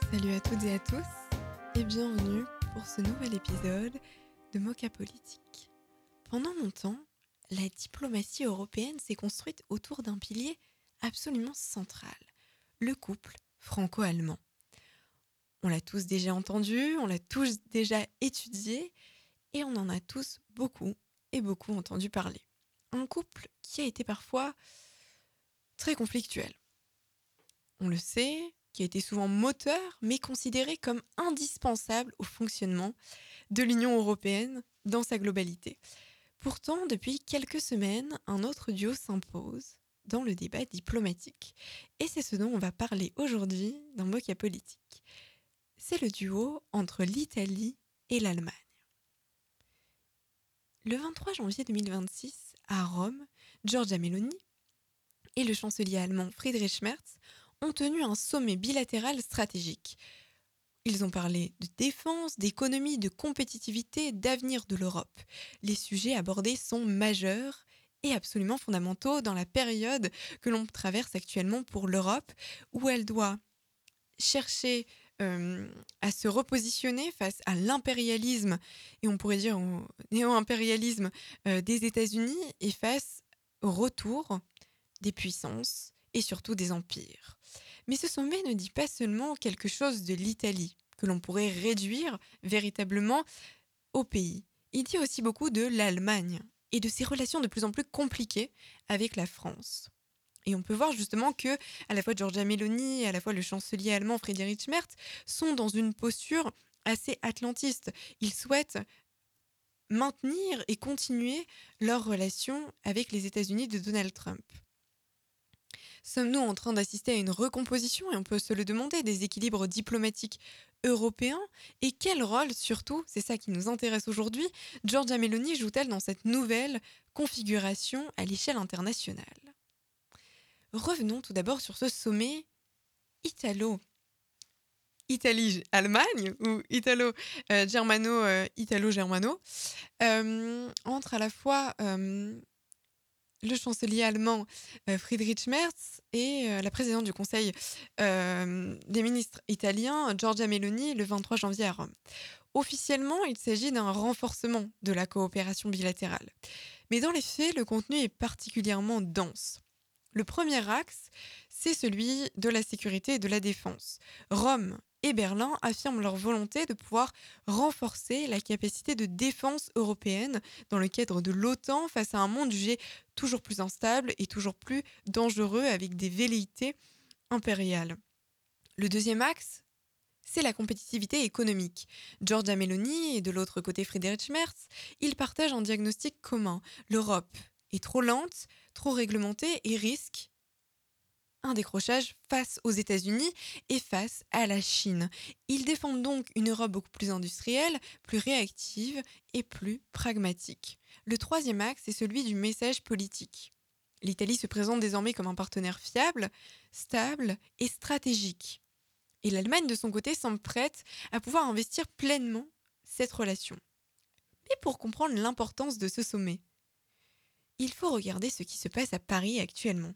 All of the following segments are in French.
Salut à toutes et à tous et bienvenue pour ce nouvel épisode de Mocha Politique. Pendant longtemps, la diplomatie européenne s'est construite autour d'un pilier absolument central, le couple franco-allemand. On l'a tous déjà entendu, on l'a tous déjà étudié et on en a tous beaucoup entendu parler. Un couple qui a été parfois très conflictuel. On le sait, qui a été souvent moteur, mais considéré comme indispensable au fonctionnement de l'Union européenne dans sa globalité. Pourtant, depuis quelques semaines, un autre duo s'impose dans le débat diplomatique. Et c'est ce dont on va parler aujourd'hui dans Mocha Politique. C'est le duo entre l'Italie et l'Allemagne. Le 23 janvier 2026, à Rome, Giorgia Meloni et le chancelier allemand Friedrich Merz ont tenu un sommet bilatéral stratégique. Ils ont parlé de défense, d'économie, de compétitivité, d'avenir de l'Europe. Les sujets abordés sont majeurs et absolument fondamentaux dans la période que l'on traverse actuellement pour l'Europe, où elle doit chercher à se repositionner face à l'impérialisme, et on pourrait dire au néo-impérialisme des États-Unis, et face au retour des puissances et surtout des empires. Mais ce sommet ne dit pas seulement quelque chose de l'Italie, que l'on pourrait réduire véritablement au pays. Il dit aussi beaucoup de l'Allemagne et de ses relations de plus en plus compliquées avec la France. Et on peut voir justement que à la fois Giorgia Meloni et à la fois le chancelier allemand Friedrich Merz sont dans une posture assez atlantiste. Ils souhaitent maintenir et continuer leur relation avec les États-Unis de Donald Trump. Sommes-nous en train d'assister à une recomposition, et on peut se le demander, des équilibres diplomatiques européens? Et quel rôle, surtout, c'est ça qui nous intéresse aujourd'hui, Giorgia Meloni joue-t-elle dans cette nouvelle configuration à l'échelle internationale? Revenons tout d'abord sur ce sommet Italie-Allemagne, ou Italo-Germano, entre à la fois le chancelier allemand Friedrich Merz et la présidente du Conseil des ministres italiens, Giorgia Meloni, le 23 janvier à Rome. Officiellement, il s'agit d'un renforcement de la coopération bilatérale. Mais dans les faits, le contenu est particulièrement dense. Le premier axe, c'est celui de la sécurité et de la défense. Rome et Berlin affirment leur volonté de pouvoir renforcer la capacité de défense européenne dans le cadre de l'OTAN face à un monde jugé toujours plus instable et toujours plus dangereux avec des velléités impériales. Le deuxième axe, c'est la compétitivité économique. Giorgia Meloni et de l'autre côté Friedrich Merz, ils partagent un diagnostic commun. L'Europe est trop lente, trop réglementée et risque un décrochage face aux États-Unis et face à la Chine. Ils défendent donc une Europe beaucoup plus industrielle, plus réactive et plus pragmatique. Le troisième axe est celui du message politique. L'Italie se présente désormais comme un partenaire fiable, stable et stratégique. Et l'Allemagne, de son côté, semble prête à pouvoir investir pleinement cette relation. Mais pour comprendre l'importance de ce sommet, il faut regarder ce qui se passe à Paris actuellement.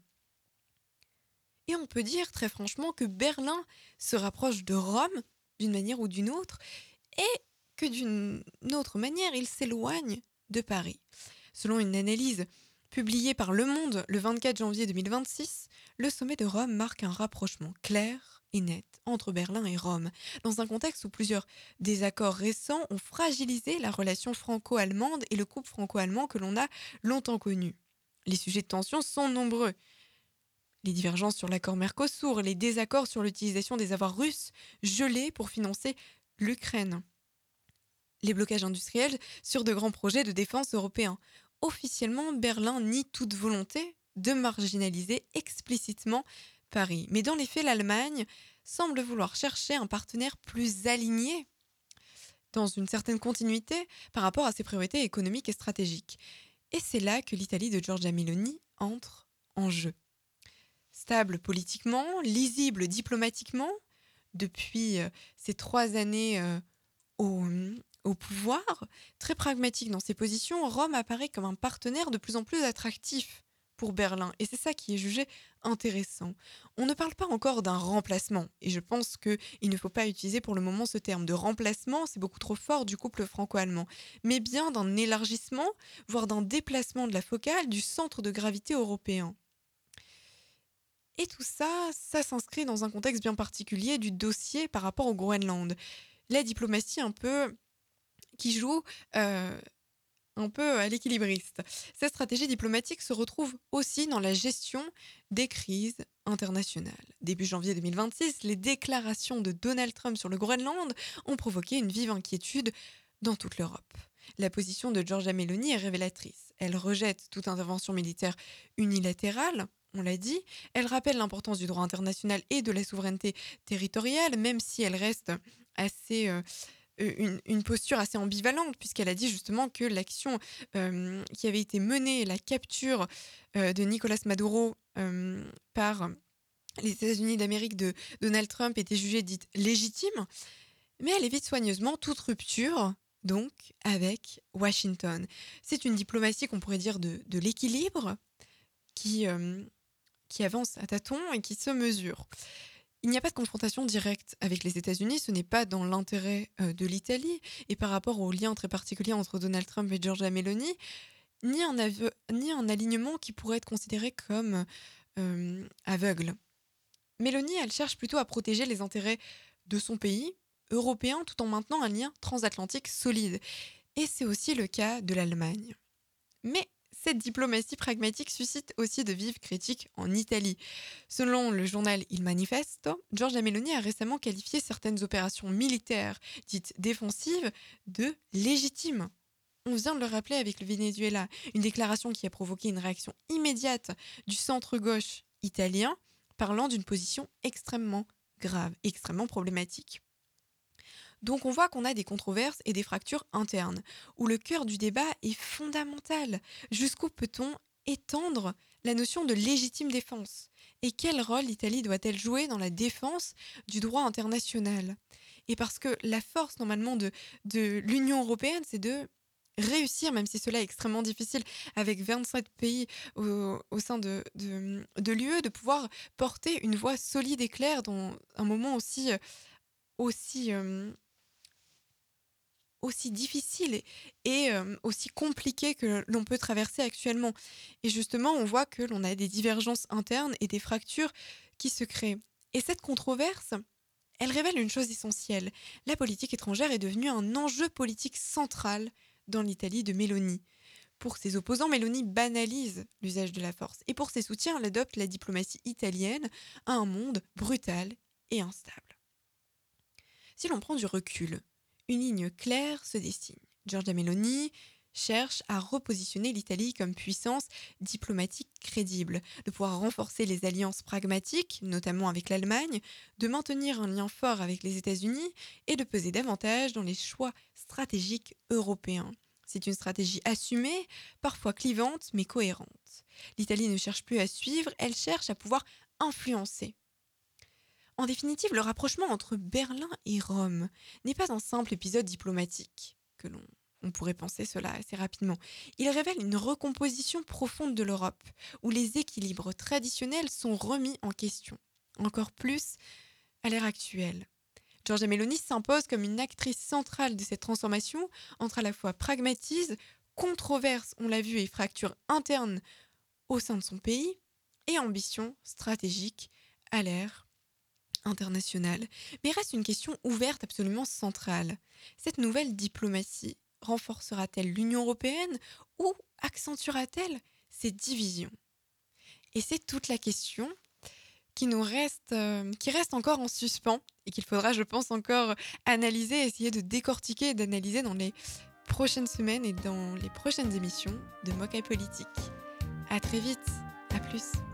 Et on peut dire très franchement que Berlin se rapproche de Rome d'une manière ou d'une autre, et que d'une autre manière, il s'éloigne de Paris. Selon une analyse publiée par Le Monde le 24 janvier 2026, le sommet de Rome marque un rapprochement clair et net entre Berlin et Rome, dans un contexte où plusieurs désaccords récents ont fragilisé la relation franco-allemande et le couple franco-allemand que l'on a longtemps connu. Les sujets de tension sont nombreux. Les divergences sur l'accord Mercosur, les désaccords sur l'utilisation des avoirs russes gelés pour financer l'Ukraine, les blocages industriels sur de grands projets de défense européens. Officiellement, Berlin nie toute volonté de marginaliser explicitement Paris. Mais dans les faits, l'Allemagne semble vouloir chercher un partenaire plus aligné, dans une certaine continuité par rapport à ses priorités économiques et stratégiques. Et c'est là que l'Italie de Giorgia Meloni entre en jeu. Stable politiquement, lisible diplomatiquement, depuis ces 3 années au pouvoir, très pragmatique dans ses positions, Rome apparaît comme un partenaire de plus en plus attractif pour Berlin. Et c'est ça qui est jugé intéressant. On ne parle pas encore d'un remplacement. Et je pense qu'il ne faut pas utiliser pour le moment ce terme de remplacement, c'est beaucoup trop fort du couple franco-allemand. Mais bien d'un élargissement, voire d'un déplacement de la focale du centre de gravité européen. Et tout ça, ça s'inscrit dans un contexte bien particulier du dossier par rapport au Groenland. La diplomatie un peu qui joue un peu à l'équilibriste. Cette stratégie diplomatique se retrouve aussi dans la gestion des crises internationales. Début janvier 2026, les déclarations de Donald Trump sur le Groenland ont provoqué une vive inquiétude dans toute l'Europe. La position de Giorgia Meloni est révélatrice. Elle rejette toute intervention militaire unilatérale, on l'a dit. Elle rappelle l'importance du droit international et de la souveraineté territoriale, même si elle reste assez une posture assez ambivalente, puisqu'elle a dit justement que l'action qui avait été menée, la capture de Nicolas Maduro par les États-Unis d'Amérique de Donald Trump était jugée dite légitime, mais elle évite soigneusement toute rupture donc avec Washington. C'est une diplomatie qu'on pourrait dire de l'équilibre qui, qui avance à tâtons et qui se mesure. Il n'y a pas de confrontation directe avec les États-Unis, ce n'est pas dans l'intérêt de l'Italie, et par rapport au lien très particulier entre Donald Trump et Giorgia Meloni, ni un alignement qui pourrait être considéré comme aveugle. Meloni, elle cherche plutôt à protéger les intérêts de son pays européen tout en maintenant un lien transatlantique solide. Et c'est aussi le cas de l'Allemagne. Mais cette diplomatie pragmatique suscite aussi de vives critiques en Italie. Selon le journal Il Manifesto, Giorgia Meloni a récemment qualifié certaines opérations militaires dites défensives de légitimes. On vient de le rappeler avec le Venezuela, une déclaration qui a provoqué une réaction immédiate du centre-gauche italien, parlant d'une position extrêmement grave, extrêmement problématique. Donc on voit qu'on a des controverses et des fractures internes, où le cœur du débat est fondamental. Jusqu'où peut-on étendre la notion de légitime défense? Et quel rôle l'Italie doit-elle jouer dans la défense du droit international? Et parce que la force normalement de l'Union européenne, c'est de réussir, même si cela est extrêmement difficile, avec 27 pays au sein de l'UE, de pouvoir porter une voix solide et claire dans un moment aussi aussi difficile et aussi compliqué que l'on peut traverser actuellement. Et justement, on voit que l'on a des divergences internes et des fractures qui se créent. Et cette controverse, elle révèle une chose essentielle. La politique étrangère est devenue un enjeu politique central dans l'Italie de Meloni. Pour ses opposants, Meloni banalise l'usage de la force. Et pour ses soutiens, elle adopte la diplomatie italienne à un monde brutal et instable. Si l'on prend du recul, une ligne claire se dessine. Giorgia Meloni cherche à repositionner l'Italie comme puissance diplomatique crédible, de pouvoir renforcer les alliances pragmatiques, notamment avec l'Allemagne, de maintenir un lien fort avec les États-Unis et de peser davantage dans les choix stratégiques européens. C'est une stratégie assumée, parfois clivante, mais cohérente. L'Italie ne cherche plus à suivre, elle cherche à pouvoir influencer. En définitive, le rapprochement entre Berlin et Rome n'est pas un simple épisode diplomatique, on pourrait penser cela assez rapidement. Il révèle une recomposition profonde de l'Europe, où les équilibres traditionnels sont remis en question, encore plus à l'ère actuelle. Giorgia Meloni s'impose comme une actrice centrale de cette transformation entre à la fois pragmatisme, controverse, on l'a vu, et fracture interne au sein de son pays, et ambition stratégique à l'ère internationale. Mais reste une question ouverte absolument centrale. Cette nouvelle diplomatie renforcera-t-elle l'Union européenne ou accentuera-t-elle ces divisions? Et c'est toute la question qui reste encore en suspens et qu'il faudra, je pense, encore analyser, essayer de décortiquer et d'analyser dans les prochaines semaines et dans les prochaines émissions de Mokai Politique. À très vite, à plus.